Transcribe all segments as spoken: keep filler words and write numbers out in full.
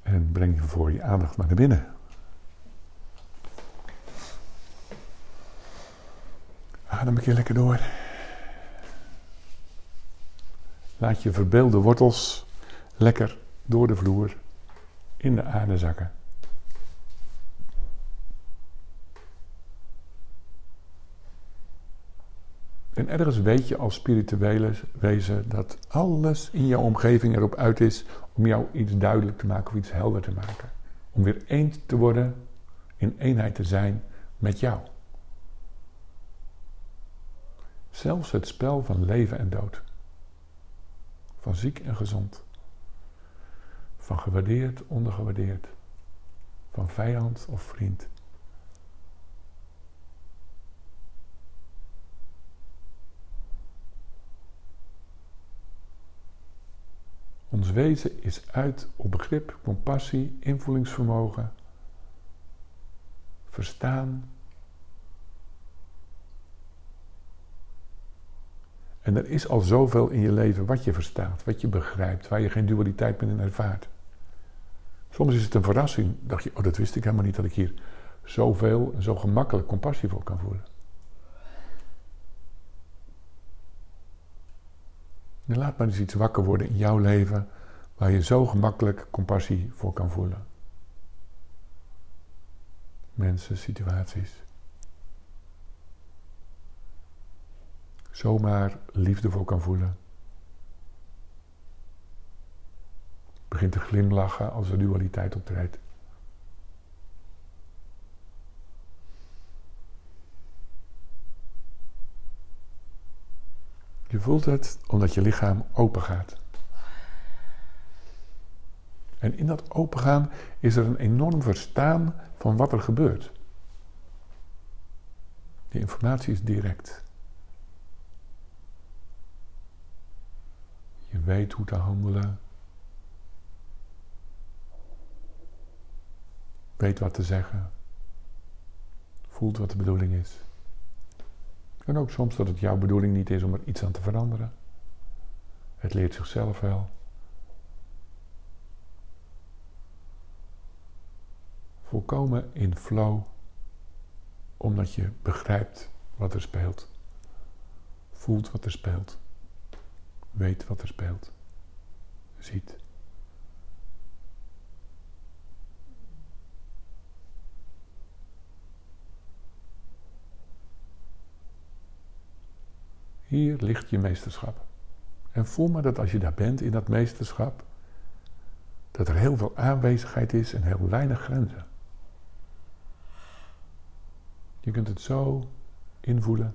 En breng je voor je aandacht maar naar binnen. Adem een keer lekker door. Laat je verbeelde wortels lekker door de vloer in de aarde zakken. En ergens weet je als spirituele wezen dat alles in jouw omgeving erop uit is om jou iets duidelijk te maken of iets helder te maken. Om weer eens te worden, in eenheid te zijn met jou. Zelfs het spel van leven en dood. Van ziek en gezond. Van gewaardeerd, ondergewaardeerd. Van vijand of vriend. Ons wezen is uit op begrip, compassie, invoelingsvermogen, verstaan. En er is al zoveel in je leven wat je verstaat, wat je begrijpt, waar je geen dualiteit meer in ervaart. Soms is het een verrassing. Dacht je, oh, dat wist ik helemaal niet, dat ik hier zoveel en zo gemakkelijk compassie voor kan voelen. En laat maar eens iets wakker worden in jouw leven waar je zo gemakkelijk compassie voor kan voelen. Mensen, situaties. Zomaar liefde voor kan voelen. Begint te glimlachen als er dualiteit optreedt. Je voelt het omdat je lichaam open gaat. En in dat opengaan is er een enorm verstaan van wat er gebeurt. Die informatie is direct. Je weet hoe te handelen. Weet wat te zeggen. Voelt wat de bedoeling is. En ook soms dat het jouw bedoeling niet is om er iets aan te veranderen. Het leert zichzelf wel. Volkomen in flow, omdat je begrijpt wat er speelt. Voelt wat er speelt. Weet wat er speelt. Ziet. Hier ligt je meesterschap. En voel maar dat als je daar bent in dat meesterschap, dat er heel veel aanwezigheid is en heel weinig grenzen. Je kunt het zo invoelen.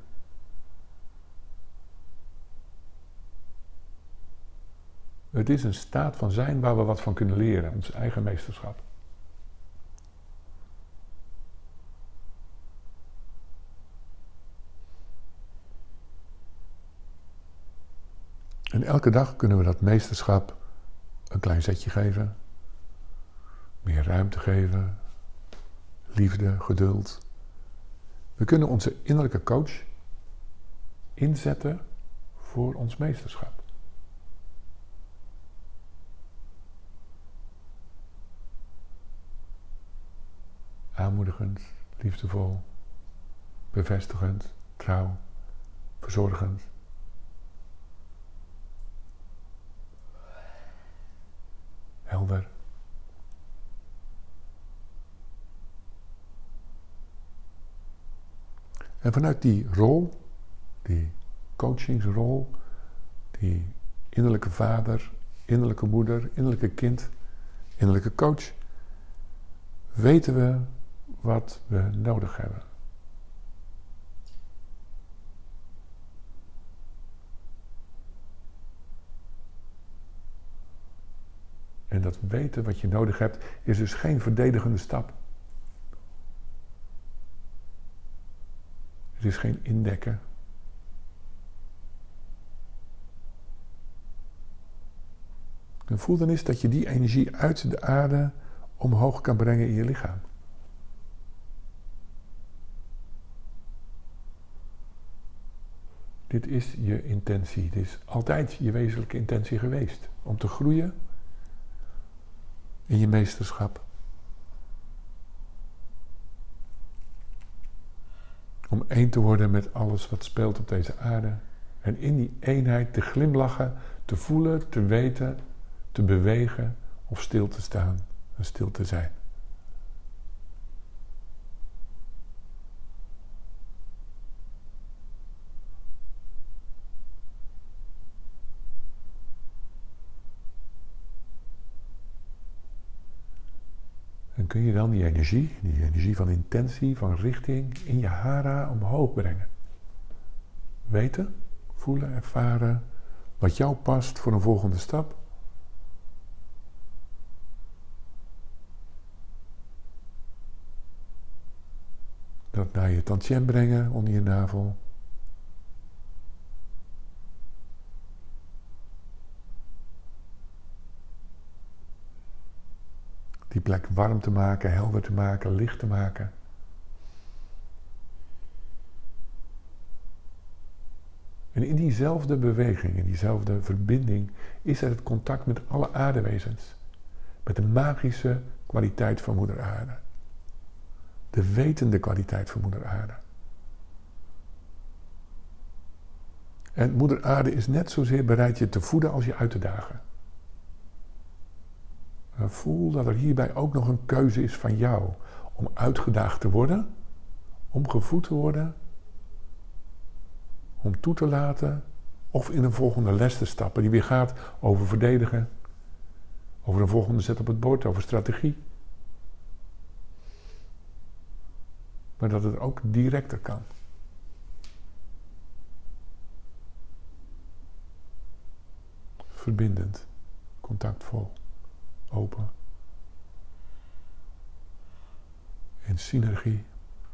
Het is een staat van zijn waar we wat van kunnen leren, ons eigen meesterschap. En elke dag kunnen we dat meesterschap een klein zetje geven, meer ruimte geven, liefde, geduld. We kunnen onze innerlijke coach inzetten voor ons meesterschap. Aanmoedigend, liefdevol, bevestigend, trouw, verzorgend. Helder. En vanuit die rol, die coachingsrol, die innerlijke vader, innerlijke moeder, innerlijke kind, innerlijke coach, weten we wat we nodig hebben. En dat weten wat je nodig hebt, is dus geen verdedigende stap. Het is geen indekken. En voel dan eens dat je die energie uit de aarde omhoog kan brengen in je lichaam. Dit is je intentie. Dit is altijd je wezenlijke intentie geweest. Om te groeien. in je meesterschap. Om één te worden met alles wat speelt op deze aarde. En in die eenheid te glimlachen, te voelen, te weten, te bewegen of stil te staan en stil te zijn. En kun je dan die energie, die energie van intentie, van richting, in je hara omhoog brengen. Weten, voelen, ervaren wat jou past voor een volgende stap. Dat naar je tantien brengen onder je navel. Die plek warm te maken, helder te maken, licht te maken. En in diezelfde beweging, in diezelfde verbinding, is er het contact met alle aardewezens. Met de magische kwaliteit van Moeder Aarde. De wetende kwaliteit van Moeder Aarde. En Moeder Aarde is net zozeer bereid je te voeden als je uit te dagen. En voel dat er hierbij ook nog een keuze is van jou om uitgedaagd te worden, om gevoed te worden, om toe te laten of in een volgende les te stappen die weer gaat over verdedigen, over een volgende zet op het bord, over strategie. Maar dat het ook directer kan. Verbindend, contactvol, open. In synergie.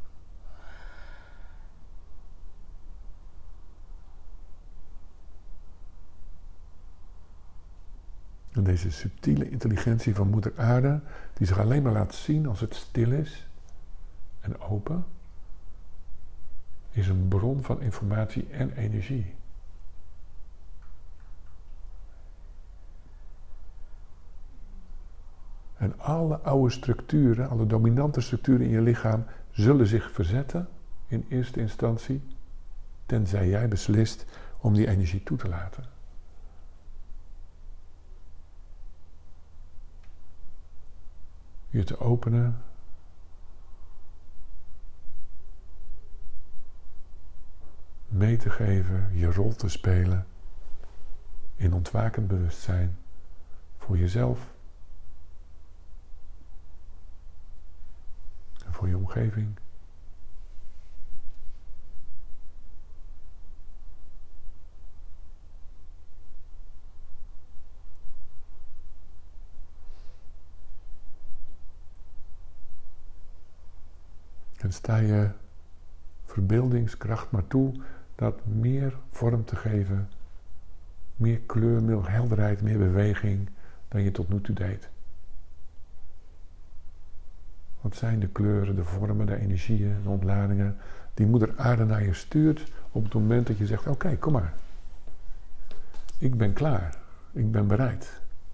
En deze subtiele intelligentie van Moeder Aarde, die zich alleen maar laat zien als het stil is en open, is een bron van informatie en energie. En alle oude structuren, alle dominante structuren in je lichaam zullen zich verzetten in eerste instantie, tenzij jij beslist om die energie toe te laten. Je te openen. Mee te geven, je rol te spelen in ontwakend bewustzijn voor jezelf en voor je omgeving. En sta je verbeeldingskracht maar toe dat meer vorm te geven, meer kleur, meer helderheid, meer beweging dan je tot nu toe deed. Wat zijn de kleuren, de vormen, de energieën, de ontladingen die Moeder Aarde naar je stuurt op het moment dat je zegt, oké, okay, kom maar. Ik ben klaar, ik ben bereid.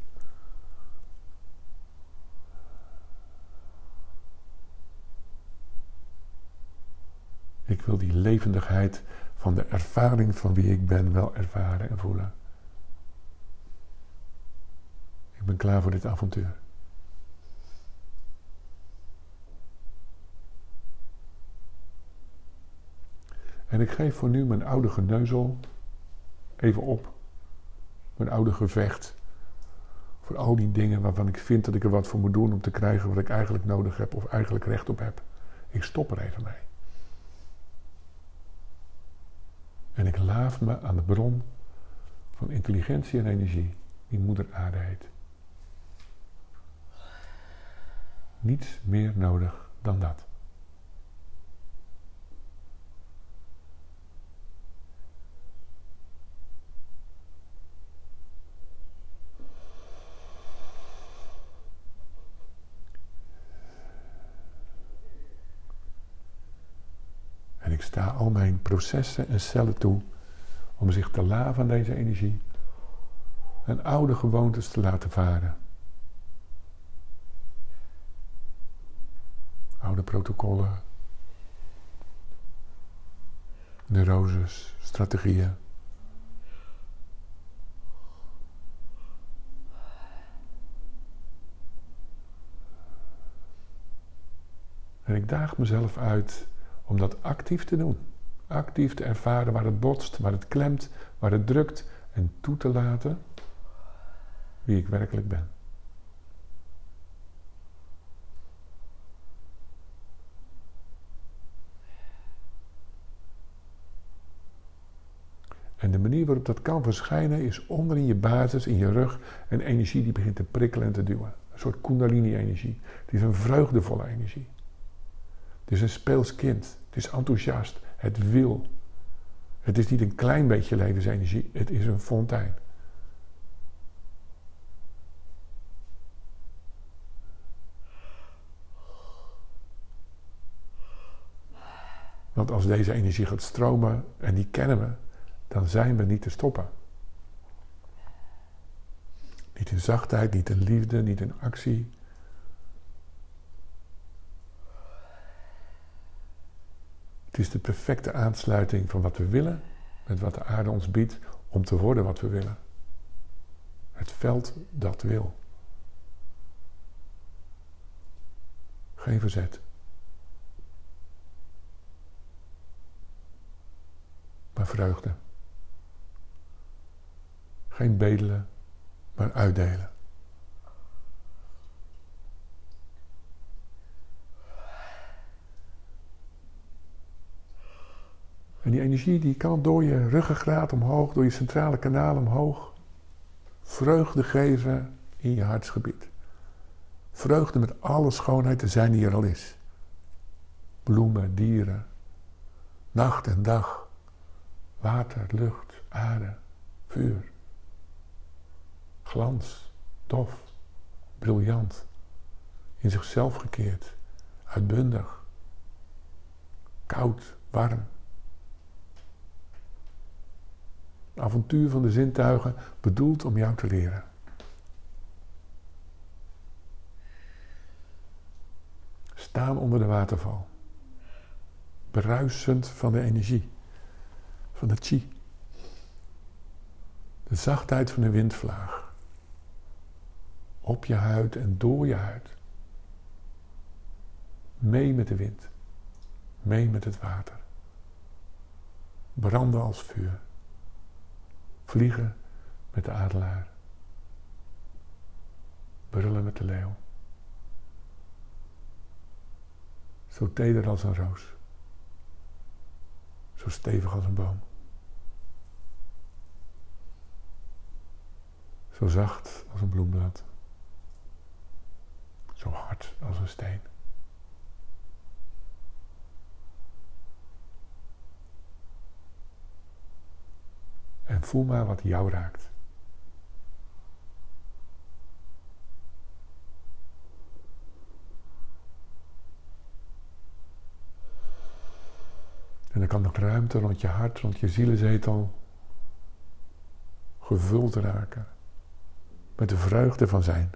Ik wil die levendigheid van de ervaring van wie ik ben wel ervaren en voelen. Ik ben klaar voor dit avontuur. En ik geef voor nu mijn oude geneuzel even op. Mijn oude gevecht. Voor al die dingen waarvan ik vind dat ik er wat voor moet doen om te krijgen wat ik eigenlijk nodig heb of eigenlijk recht op heb. Ik stop er even mee. En ik laaf me aan de bron van intelligentie en energie die Moeder Aarde heet. Niets meer nodig dan dat. En ik sta al mijn processen en cellen toe om zich te laven aan deze energie en oude gewoontes te laten varen. oude protocollen, neuroses, strategieën. En ik daag mezelf uit om dat actief te doen. Actief te ervaren waar het botst, waar het klemt, waar het drukt. En toe te laten wie ik werkelijk ben. En de manier waarop dat kan verschijnen is onder in je basis, in je rug, een energie die begint te prikkelen en te duwen. Een soort kundalini-energie. Het is een vreugdevolle energie. Het is een speels kind. Het is enthousiast. Het wil. Het is niet een klein beetje levensenergie. Het is een fontein. Want als deze energie gaat stromen, en die kennen we, dan zijn we niet te stoppen. Niet in zachtheid, niet in liefde, niet in actie. Het is de perfecte aansluiting van wat we willen met wat de aarde ons biedt om te worden wat we willen. Het veld dat wil. Geen verzet. Maar vreugde. Geen bedelen, maar uitdelen. En die energie die kan door je ruggengraat omhoog, door je centrale kanaal omhoog, vreugde geven in je hartsgebied. Vreugde met alle schoonheid te zijn die er al is. Bloemen, dieren, nacht en dag, water, lucht, aarde, vuur. Glans, dof, briljant, in zichzelf gekeerd, uitbundig, koud, warm. Een avontuur van de zintuigen bedoeld om jou te leren. Staan onder de waterval. Bruisend van de energie. Van de chi. De zachtheid van de windvlaag. Op je huid en door je huid. Mee met de wind. Mee met het water. Branden als vuur. Vliegen met de adelaar. Brullen met de leeuw. Zo teder als een roos. Zo stevig als een boom. Zo zacht als een bloemblad. Zo hard als een steen. En voel maar wat jou raakt. En dan kan nog ruimte rond je hart, rond je zielezetel gevuld raken met de vreugde van zijn.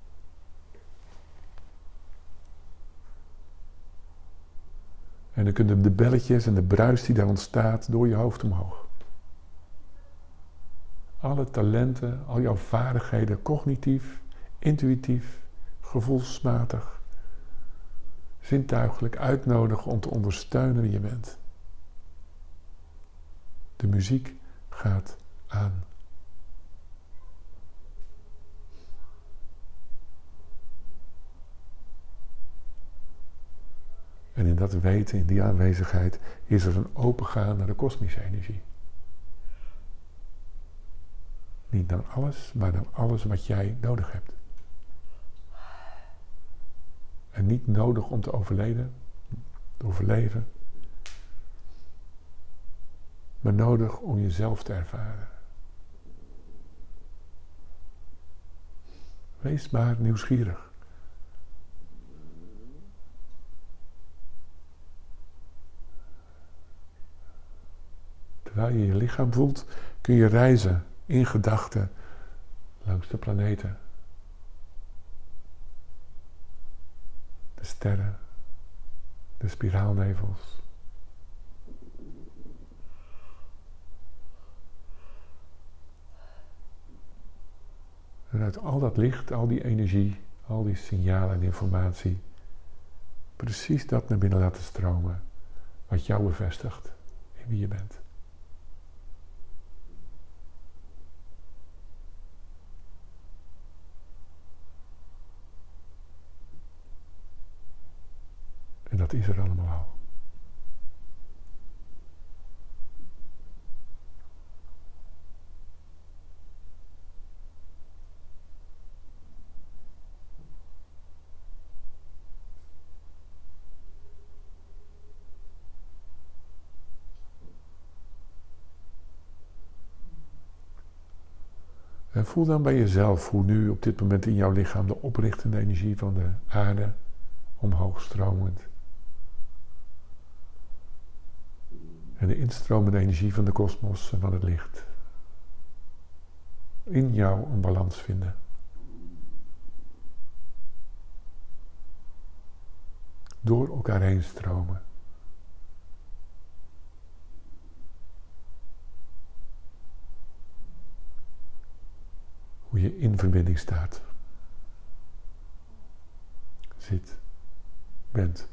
En dan kunnen de belletjes en de bruis die daar ontstaat door je hoofd omhoog. Alle talenten, al jouw vaardigheden, cognitief, intuïtief, gevoelsmatig, zintuigelijk uitnodigen om te ondersteunen wie je bent. De muziek gaat aan. En in dat weten, in die aanwezigheid, is er een opengaan naar de kosmische energie. Niet naar alles, maar naar alles wat jij nodig hebt. En niet nodig om te overleven, te overleven, maar nodig om jezelf te ervaren. Wees maar nieuwsgierig. Terwijl je je lichaam voelt, kun je reizen in gedachten langs de planeten. De sterren, de spiraalnevels. En uit al dat licht, al die energie, al die signalen en informatie, precies dat naar binnen laten stromen, wat jou bevestigt in wie je bent. En dat is er allemaal al. En voel dan bij jezelf hoe nu op dit moment in jouw lichaam de oprichtende energie van de aarde omhoog stromend en de instromende energie van de kosmos en van het licht in jou een balans vinden. Door elkaar heen stromen. Hoe je in verbinding staat. Zit. Bent.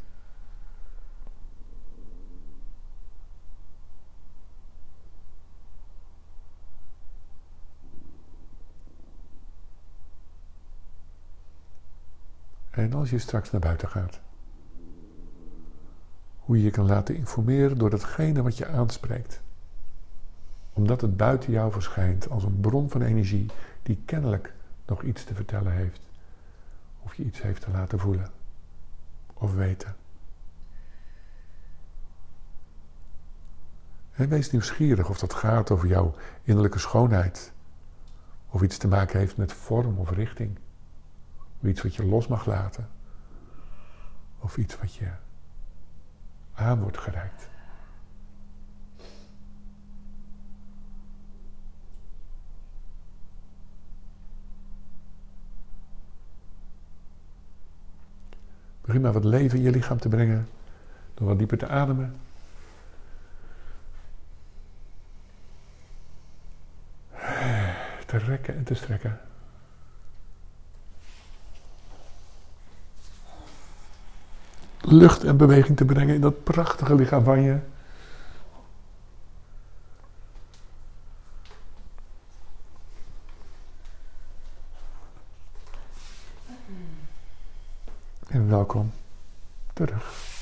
En als je straks naar buiten gaat, hoe je je kan laten informeren door datgene wat je aanspreekt. Omdat het buiten jou verschijnt als een bron van energie die kennelijk nog iets te vertellen heeft. Of je iets heeft te laten voelen. Of weten. En wees nieuwsgierig of dat gaat over jouw innerlijke schoonheid. Of iets te maken heeft met vorm of richting. Of iets wat je los mag laten. Of iets wat je aan wordt gereikt. Begin maar wat leven in je lichaam te brengen. Door wat dieper te ademen. Te rekken en te strekken. Lucht en beweging te brengen in dat prachtige lichaam van je. En welkom terug.